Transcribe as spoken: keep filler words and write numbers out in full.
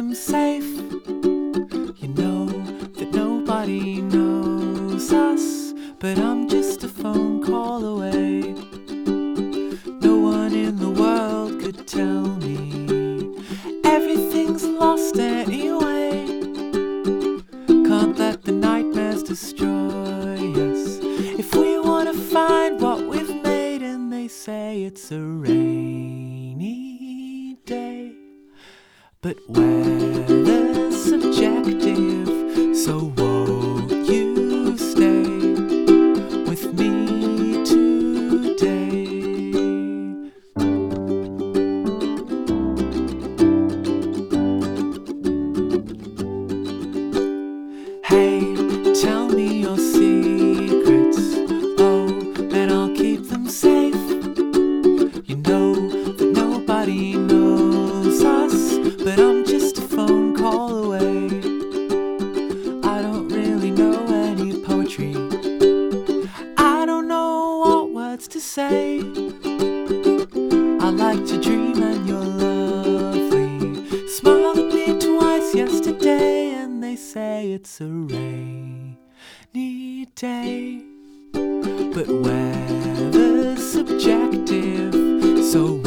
them safe. You know that nobody knows us, but I'm just a phone call away. No one in the world could tell me everything's lost anyway. Can't let the nightmares destroy us if we want to find what we've made. And they say it's a rainy day, but weather's subjective, so won't you stay with me today? Hey, tell me your secrets, oh, and I'll keep them safe. You know that nobody knows us, but I'm just a phone call away. I don't really know any poetry, I don't know what words to say. I like to dream and you're lovely. Smiled at me twice yesterday, and they say it's a rainy day, but weather's subjective, so